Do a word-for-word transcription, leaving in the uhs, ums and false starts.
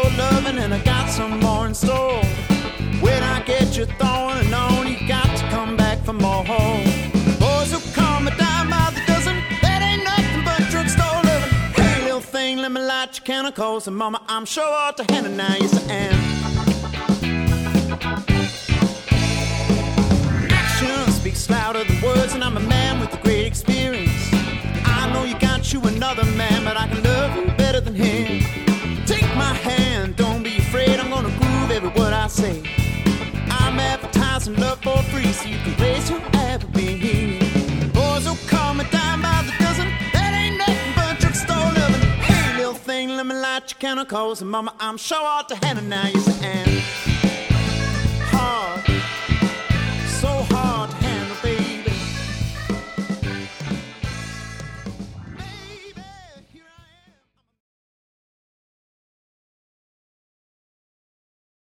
drugstore loving, and I got some more in store. When I get you throwing on, you got to come back for more. Boys who come a dime by the dozen, that ain't nothing but drugstore loving. Hey, little thing, let me light your chemicals, and mama, I'm sure ought to handle now, yes I am. Action speaks louder than words, and I'm a man with a great experience. I know you got you another man, but I can love you better than him. Take my hand, don't be afraid, I'm gonna groove every word I say. I'm advertising love for free, so you can raise your ad with me. Boys will come a dime by the dozen, that ain't nothing but drugstore loving. Hey, little thing, let me light your chemicals, and mama, I'm sure ought to handle now, yes I am.